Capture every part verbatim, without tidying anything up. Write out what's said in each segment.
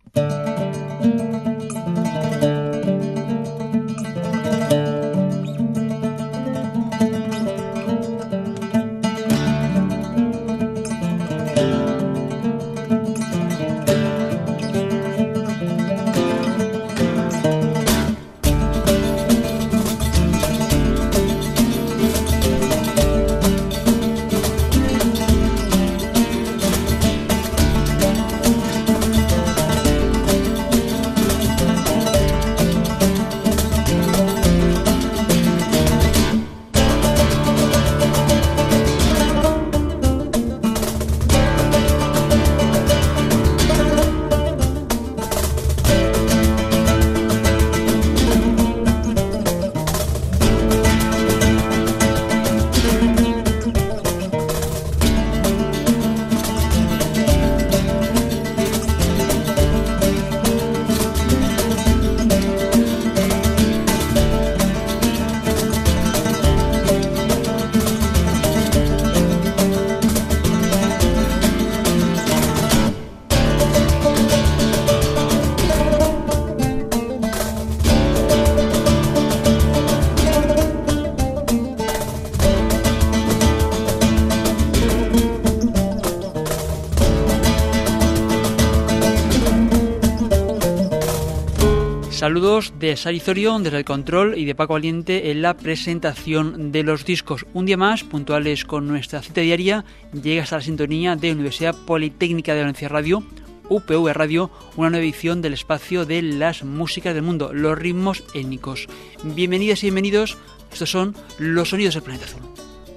Saludos de Sari Zorion desde el control y de Paco Valiente en la presentación de los discos. Un día más, puntuales con nuestra cita diaria, llega hasta la sintonía de Universidad Politécnica de Valencia Radio, U P V Radio, una nueva edición del espacio de las músicas del mundo, los ritmos étnicos. Bienvenidas y bienvenidos, estos son los sonidos del planeta azul.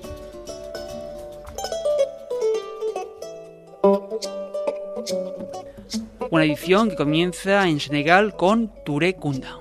Una edición que comienza en Senegal con Touré Kunda.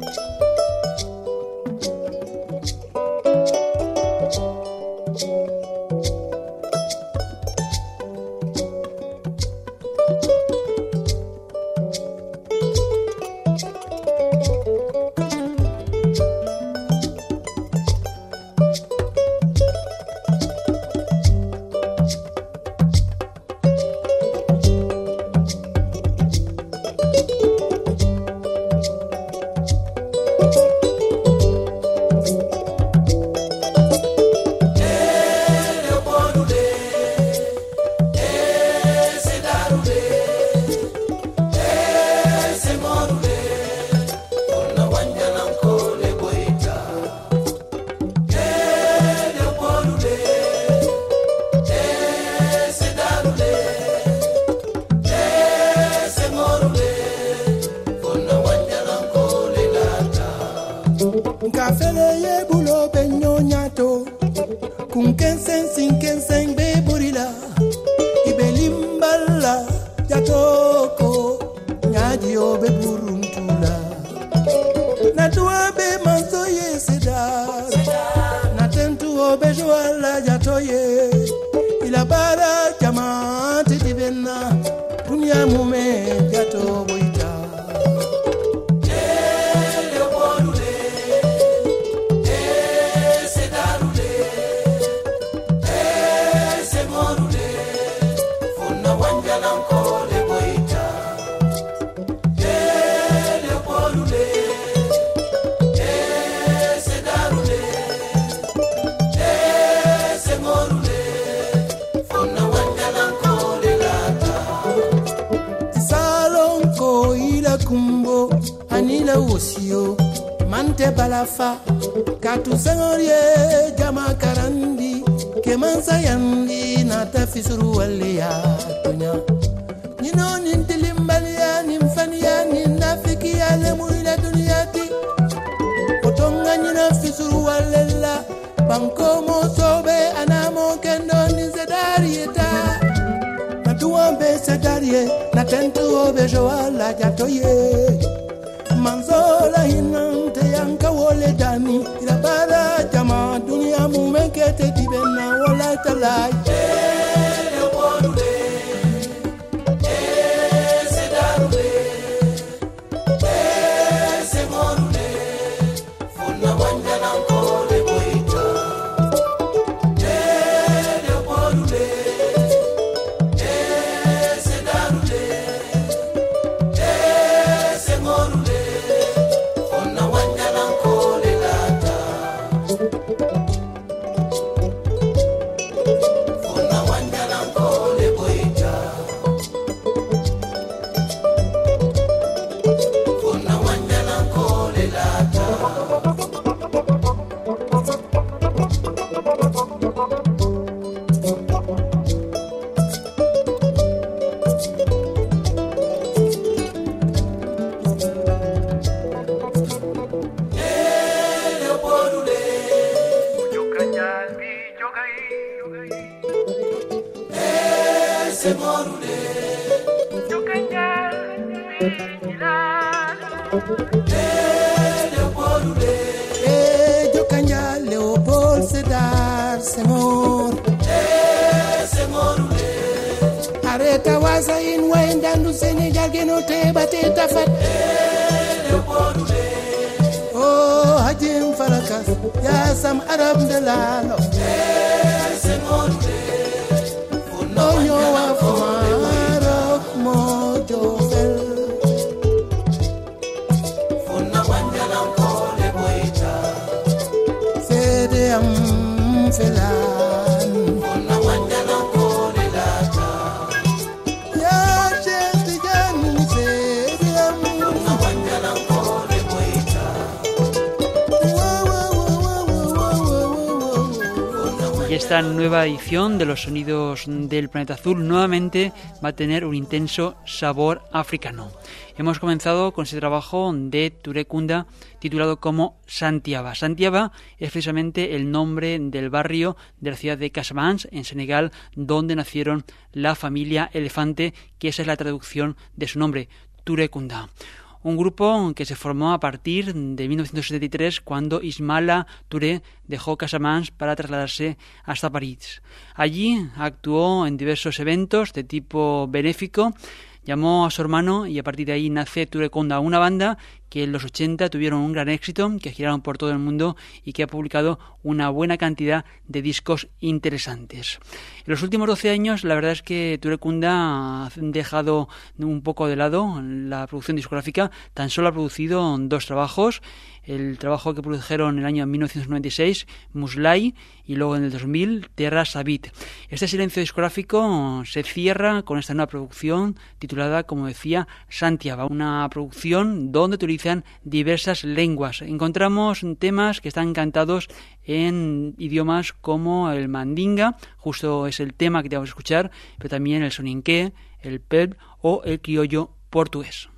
Manzola hinante yanka wole dani ila bara jama dunia mumekete dibena wala talai ele wonule ese darule ese monule funa wanjana kole boita ele wonule ese darule Eh, Jokanja Leopold Sedar Senghor. Areta wasa in waindandu Senegal genote bateta fat. Oh Hajim Farakas ya sam Arab de lalo. Onyo wa fumaro mojo fel. Funa wanjala kole boita. Fede am felan. Funa wanjala kole lata. Ya shenti jani fede am. Funa wanjala kole boita. Y esta nueva edición de los sonidos del planeta azul nuevamente va a tener un intenso sabor africano. Hemos comenzado con ese trabajo de Touré Kunda titulado como Santiaba. Santiaba es precisamente el nombre del barrio de la ciudad de Casamance, en Senegal, donde nacieron la familia Elefante, que esa es la traducción de su nombre, Touré Kunda. Un grupo que se formó a partir de mil novecientos setenta y tres, cuando Ismaïla Touré dejó Casamance para trasladarse hasta París. Allí actuó en diversos eventos de tipo benéfico, llamó a su hermano y a partir de ahí nace Touré Kunda, una banda que en los ochenta tuvieron un gran éxito, que giraron por todo el mundo y que ha publicado una buena cantidad de discos interesantes. En los últimos doce años, la verdad es que Touré Kunda ha dejado un poco de lado la producción discográfica, tan solo ha producido dos trabajos. El trabajo que produjeron en el año mil novecientos noventa y seis, Muslay, y luego en el dos mil, Terra Sabit. Este silencio discográfico se cierra con esta nueva producción titulada, como decía, Santiaba, una producción donde utilizan diversas lenguas. Encontramos temas que están cantados en idiomas como el mandinga, justo es el tema que te vamos a escuchar, pero también el soninké, el pep o el criollo portugués.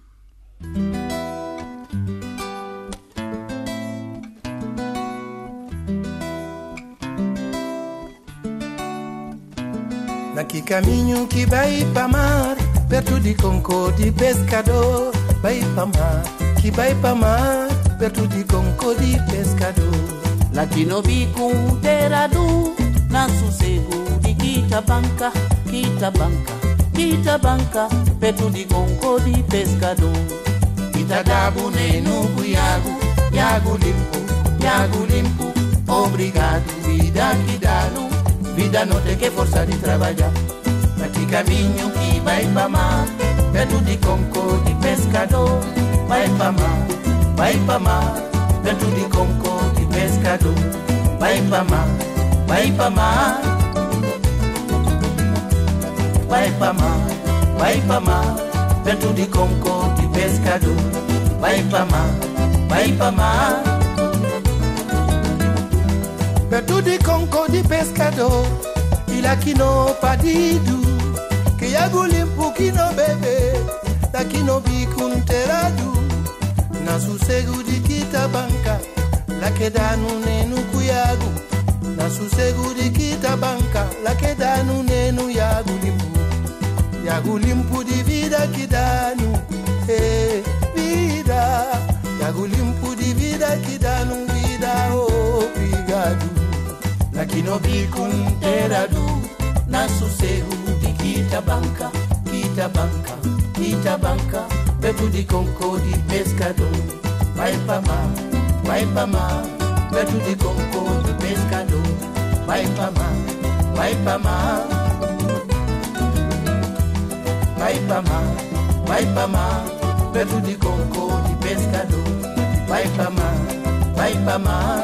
Naqui caminho que vai pra mar, perto de Conco de pescador. Vai pra mar, que vai pra mar, perto de Conco de pescador. Latino bico teradu, na sossego de Quitabanca, Quitabanca, Quitabanca, perto de Conco de pescador. Itadabu neno cuiago, Iago limpo, Iago limpo. Obrigado, vida que dá no. Vida não tem que força de trabalhar. Naqui caminho que vai pra mar, perto de Conco de pescador. Vai pra mar, vai pra mar, perto de Conco de pescador. Vai pra mar, vai pra mar. Vai pra mar, vai pra mar, perto de Conco de pescador. Vai pra mar, vai pra mar. Perto de Conco de pescador, il a qui no padidu, que yago limpo que no bebe, daqui no bicun teradu, na sossego de Quitabanca, la que dá no neno cuiago, na sossego de Quitabanca, la que dá no neno yago limpo, yago limpo de vida que dá no, eh, vida, yago limpo de vida que dá no vida, obrigado. Aqui no bico teradu, na sossego de Quitabanca, Quitabanca, Quitabanca, perto de Conco de pescador. Vai pra mar, vai pra mar, perto de Conco de pescador. Vai pra mar, vai pra mar, vai pra mar, vai pra mar, perto de Conco de pescador. Vai pra mar, vai pra mar.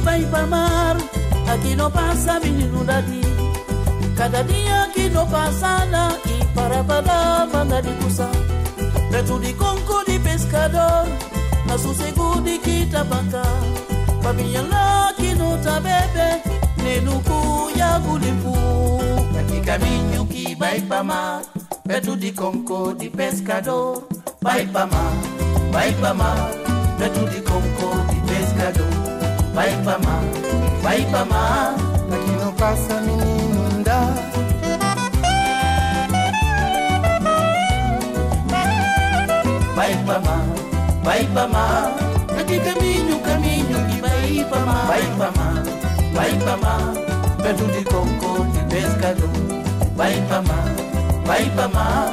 vai pa mar, aquí no pasa vinunadi. Cada día que no pasa nada y para para banda de cusa. Preto di conco di pescador, na su seguro di kita banca. Pabia lá que no ta bebe, nem no cuia gulimpu. Aqui caminho que vai pa mar, preto di conco di pescador. Vai pa mar, vai pa mar, preto di conco di pescador. Vai pa mar, vai pa mar, aqui não passa menino dá. Vai pa mar, vai pa mar, aqui caminho, caminho que vai pa mar. Vai pa mar, vai pa mar, perto de conco de pescador. Vai pa mar, vai pa mar,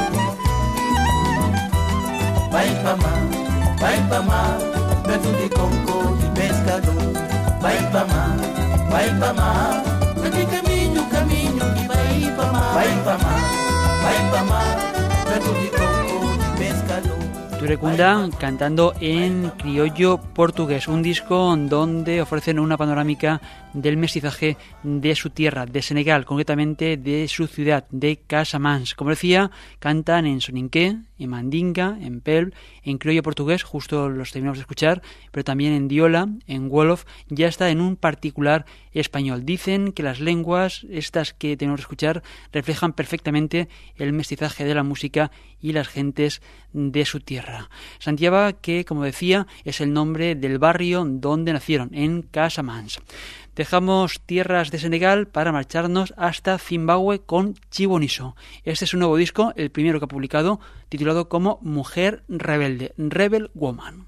vai pa mar, vai pa mar, perto de conco de pescador. Vai pa mar, vai pa mar, aqui caminho, caminho que vai pa mar. Vai pa mar, vai pa mar, perto de conco de pescador. Turecunda cantando en criollo portugués, un disco donde ofrecen una panorámica del mestizaje de su tierra, de Senegal, concretamente de su ciudad, de Casamance. Como decía, cantan en soninké, en mandinga, en pelv, en criollo portugués, justo los terminamos de escuchar, pero también en diola, en wolof, ya está en un particular español. Dicen que las lenguas, estas que tenemos que escuchar, reflejan perfectamente el mestizaje de la música y las gentes de su tierra. Santiago, que como decía, es el nombre del barrio donde nacieron, en Casamance. Dejamos tierras de Senegal para marcharnos hasta Zimbabue con Chiboniso. Este es su nuevo disco, el primero que ha publicado, titulado como Mujer Rebelde, Rebel Woman.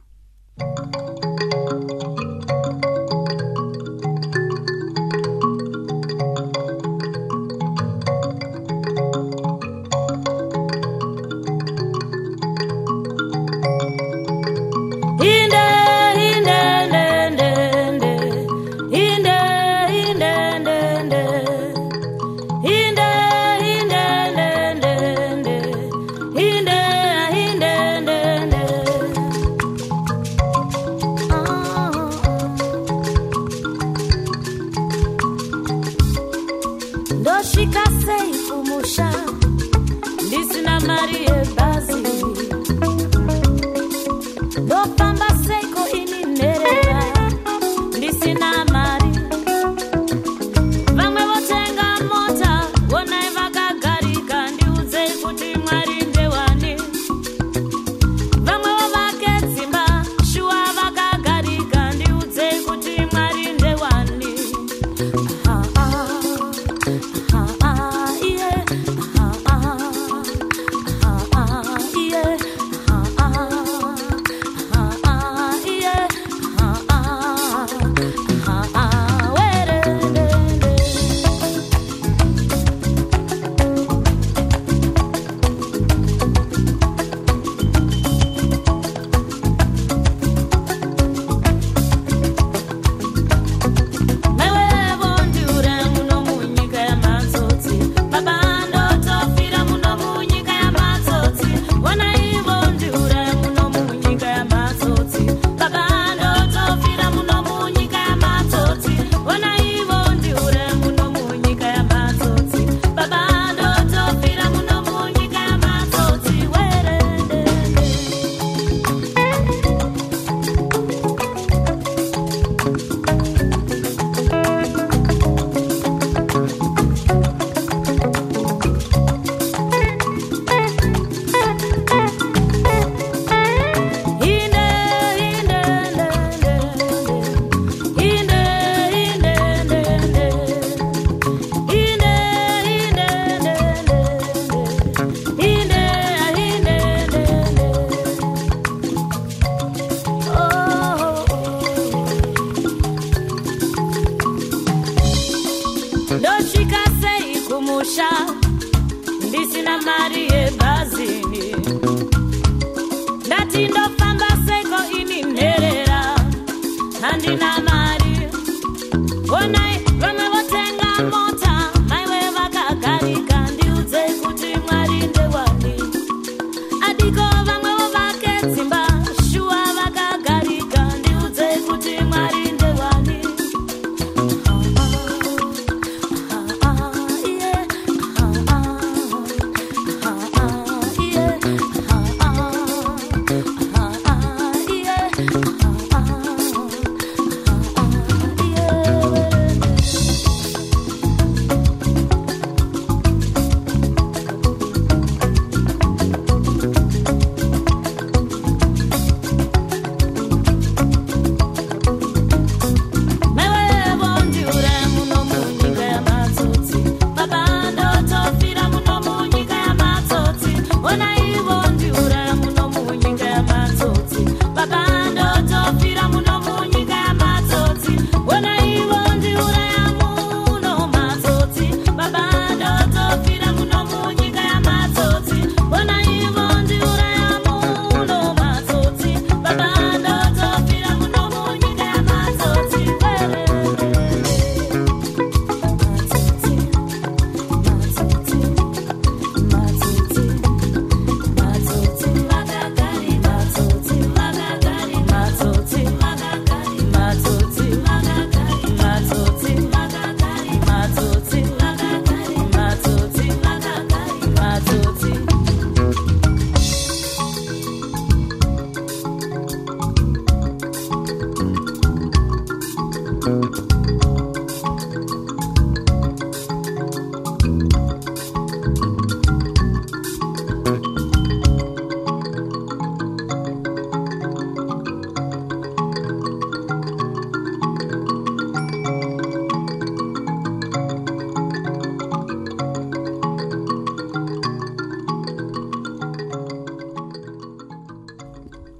Simba, shua wakagarika, ndiuze kuti mwari ndewani.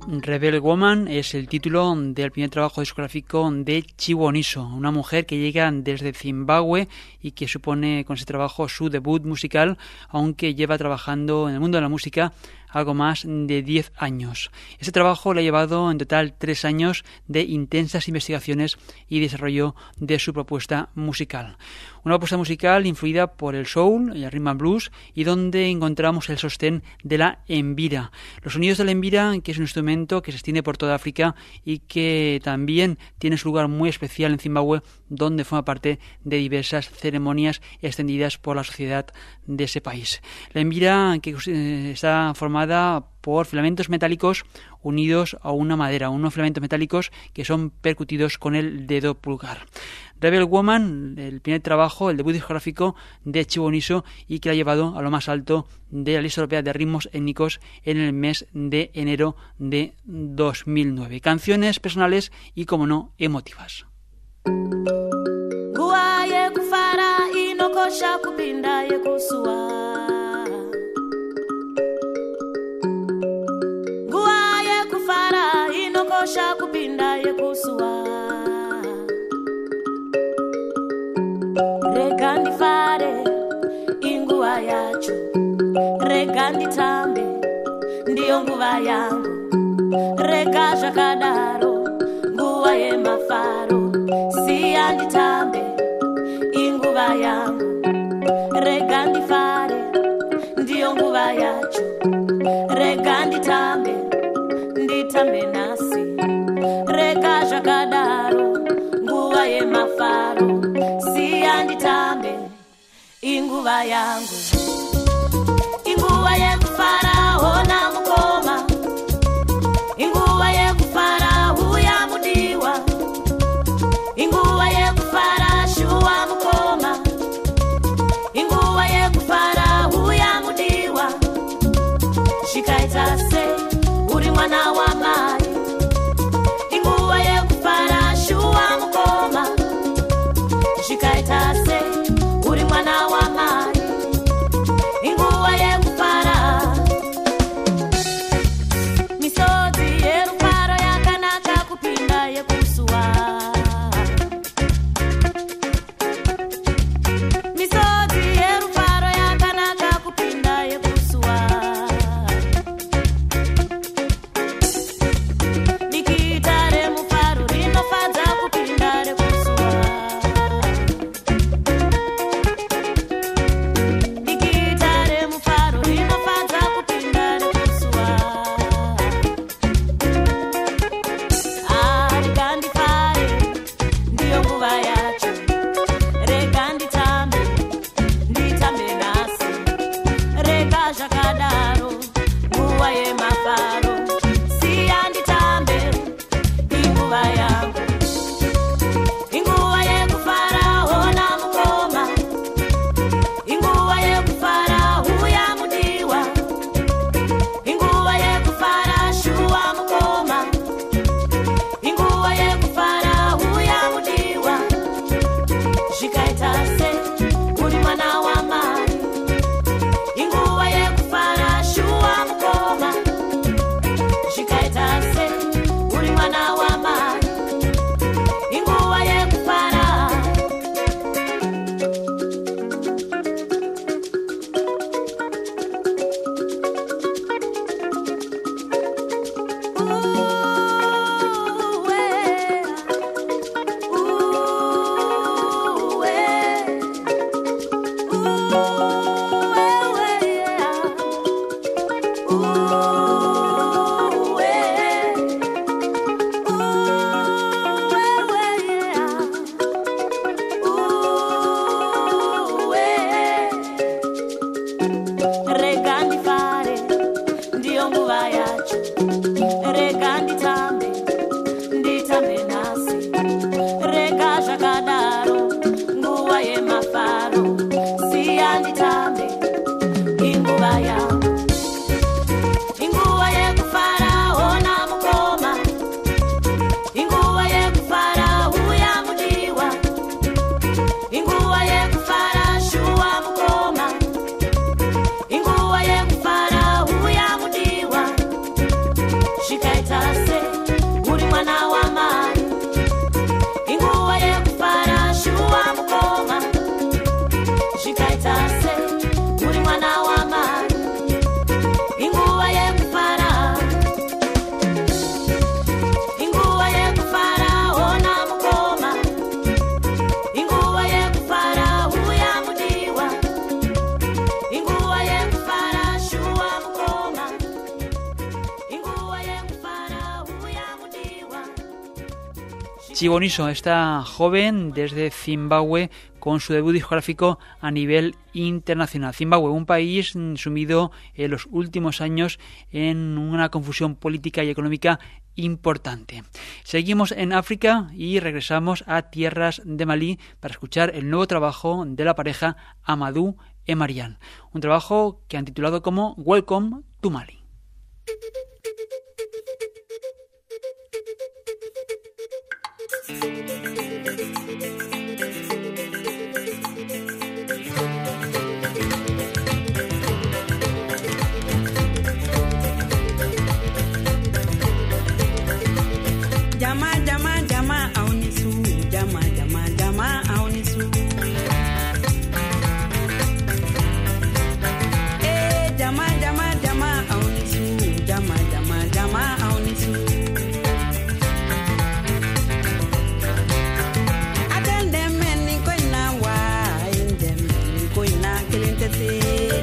Rebel Woman es el título del primer trabajo discográfico de Chibu Oniso, una mujer que llega desde Zimbabue y que supone con ese trabajo su debut musical, aunque lleva trabajando en el mundo de la música algo más de diez años. Este trabajo le ha llevado en total tres años de intensas investigaciones y desarrollo de su propuesta musical. Una propuesta musical influida por el soul y el rhythm and blues, y donde encontramos el sostén de la embira. Los sonidos de la embira, que es un instrumento que se extiende por toda África y que también tiene su lugar muy especial en Zimbabue, donde forma parte de diversas ceremonias extendidas por la sociedad de ese país. La embira, que está formada por filamentos metálicos unidos a una madera, unos filamentos metálicos que son percutidos con el dedo pulgar. Rebel Woman, el primer trabajo, el debut discográfico de Chibu Oniso, y que la ha llevado a lo más alto de la lista europea de ritmos étnicos en el mes de enero de dos mil nueve. Canciones personales y, como no, emotivas. Kosha kupinda yekusua rega ndifare inguva yacho, rega nditambe ndiyo nguva yangu, rega zvakadaro nguva yemafaro, siya nditambe inguva yangu, rega ndifare ndiyo nguva yacho, rega nditambe nditambe nasi, rega zvakadaro nguva yemafaro, siya nditambe inguva yangu, inguva yekufara ona mukoma, inguva yekufara uya mudiwa, inguva yekufara shuwa mukoma, inguva yekufara uya mudiwa, zvikaita sei uri mwana wamai, inguva yekufara shuwa mukoma, zvikaita sei uri mwana wamai, inguva yekufara. Misodzi yerufaro yakanaka kupinda yekusuwa, misodzi yerufaro yakanaka kupinda yekusuwa, dikita remufaro rinofadza kupinda rekusuwa, dikita remufaro rinofadza kupinda rekusuwa, rega ndifare ndiyo nguva yacho, rega nditambe nditambe nasi, rega zvakadaro nguva yemafaro, siya nditambe inguva yangu, inguva yekufara ona mukoma, inguva yekufara uya mudiwa, inguva yekufara shuwa mukoma, inguva yekufara uya mudiwa, zvikaita sei uri mwana wamai, inguva yekufara shuwa mukoma, zvikaita sei uri mwana wamai, inguva yekufara. Rega ndifare ndiyo nguva yacho, rega nditambe nditambe nasi, rega zvakadaro nguva yemafaro, siya nditambe inguva yangu, inguva yekufara ona mukoma, inguva yekufara uya mudiwa, inguva yekufara shuwa mukoma, inguva yekufara uya mudiwa, Chiboniso, esta joven desde Zimbabue con su debut discográfico a nivel internacional. Zimbabue, un país sumido en los últimos años en una confusión política y económica importante. Seguimos en África y regresamos a tierras de Malí para escuchar el nuevo trabajo de la pareja Amadou et Marianne, un trabajo que han titulado como Welcome to Mali. Llama, llama, llama a Unisu, llama, llama, llama a Unisu. Eh, llama, llama, llama a Unisu, llama, llama, llama a Unisu. Atendeme ni koina wa, indeme ni koina kelentete.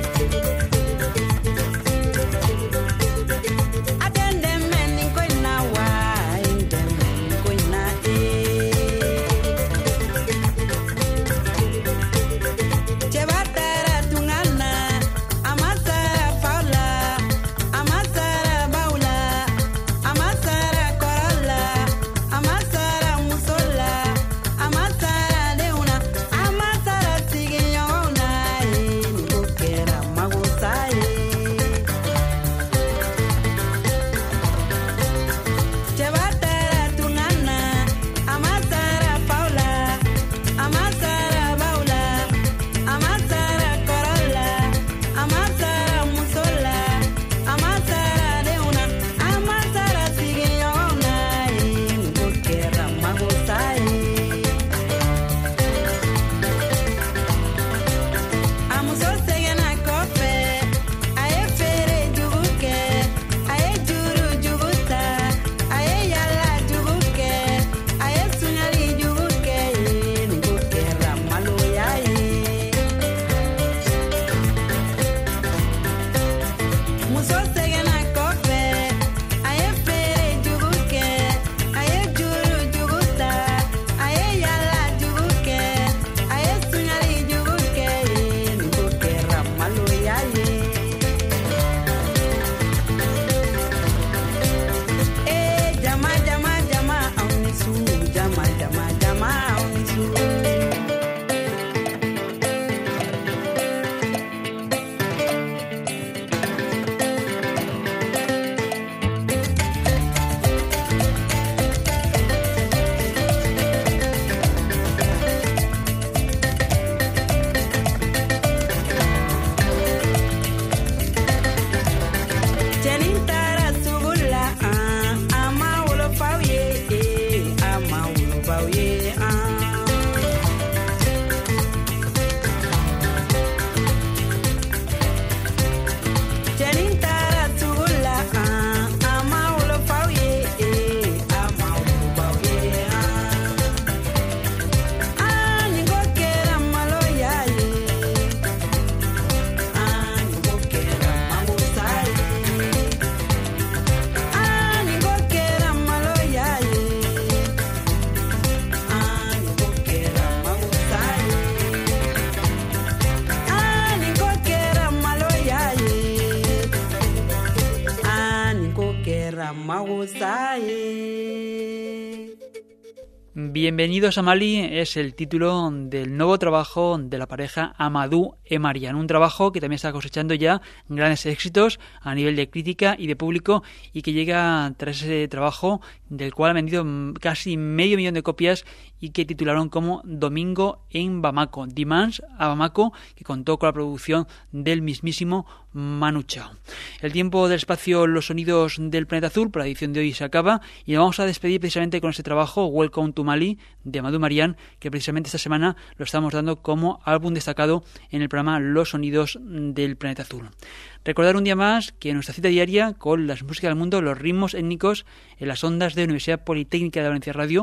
Bienvenidos a Mali es el título del nuevo trabajo de la pareja Amadou et Marianne, un trabajo que también está cosechando ya grandes éxitos a nivel de crítica y de público y que llega tras ese trabajo del cual ha vendido casi medio millón de copias y que titularon como Domingo en Bamako, Dimanche a Bamako, que contó con la producción del mismísimo Manu Chao. El tiempo del espacio Los Sonidos del Planeta Azul por la edición de hoy se acaba y nos vamos a despedir precisamente con este trabajo Welcome to Mali de Amadou et Marianne, que precisamente esta semana lo estamos dando como álbum destacado en el programa Los Sonidos del Planeta Azul. Recordar un día más que nuestra cita diaria con las músicas del mundo, los ritmos étnicos en las ondas de Universidad Politécnica de Valencia Radio,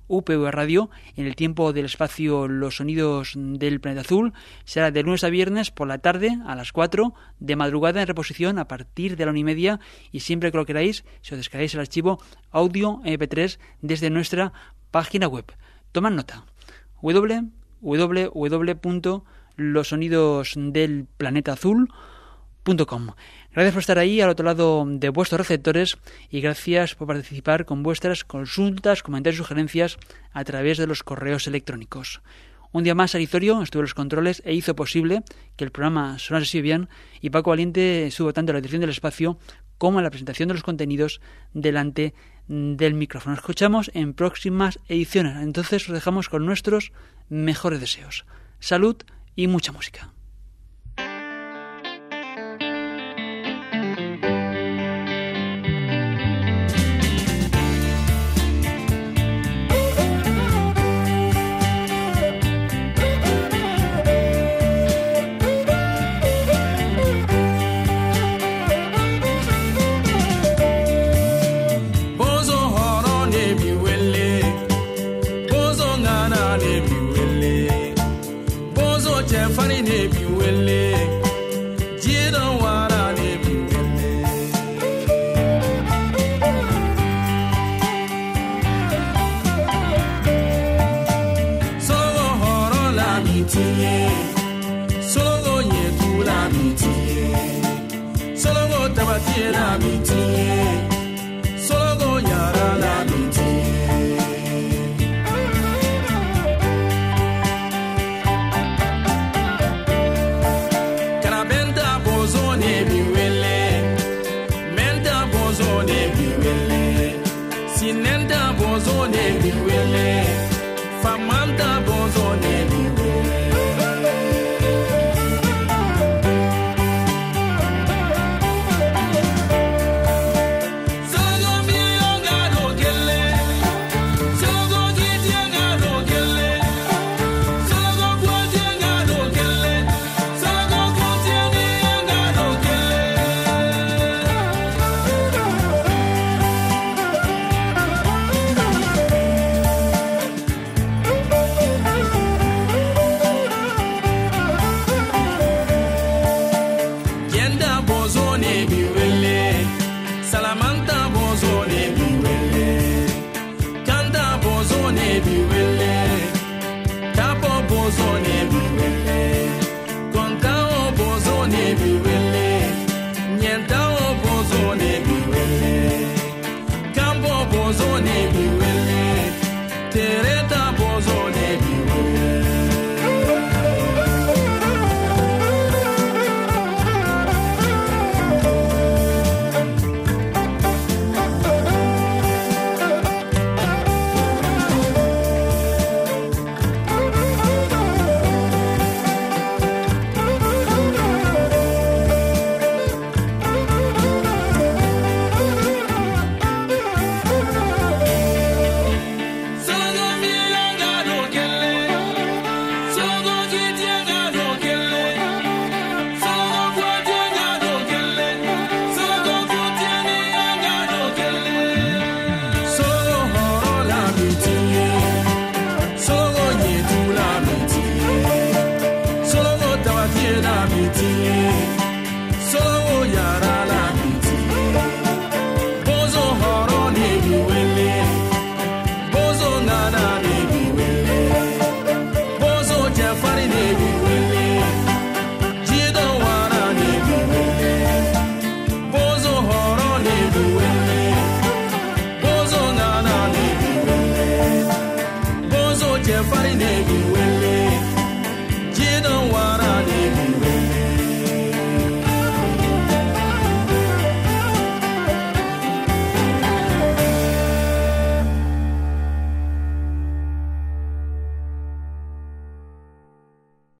U P V Radio, en el tiempo del espacio Los Sonidos del Planeta Azul. Será de lunes a viernes por la tarde a las cuatro, de madrugada en reposición a partir de la una y media, y siempre que lo queráis, si os descargáis el archivo audio eme pe tres desde nuestra página web. Tomad nota: doble u doble u doble u punto los sonidos del planeta azul punto com. Gracias por estar ahí al otro lado de vuestros receptores y gracias por participar con vuestras consultas, comentarios y sugerencias a través de los correos electrónicos. Un día más, Arizorio estuvo en los controles e hizo posible que el programa sonase así bien, y Paco Valiente estuvo tanto en la dirección del espacio como en la presentación de los contenidos delante del micrófono. Nos escuchamos en próximas ediciones. Entonces os dejamos con nuestros mejores deseos. Salud y mucha música. Fighting everywhere, you don't wanna.